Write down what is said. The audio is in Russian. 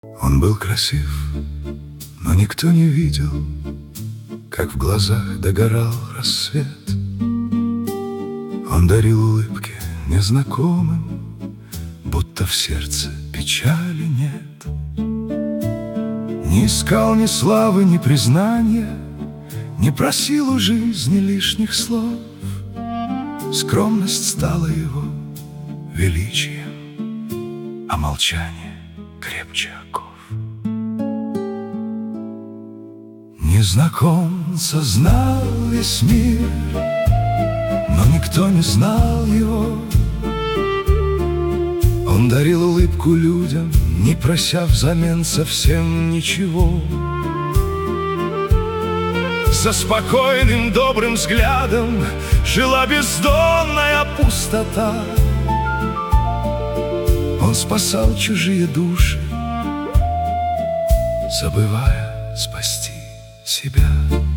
Он был красив, но никто не видел, как в глазах догорал рассвет. Он дарил улыбки незнакомым, будто в сердце печали нет. Не искал ни славы, ни признания, не просил у жизни лишних слов. Скромность стала его величием, а молчание крепче оков. Незнакомца знал весь мир, но никто не знал его. Он дарил улыбку людям, не прося взамен совсем ничего. За спокойным добрым взглядом жила бездонная пустота. Он спасал чужие души, забывая спасти себя.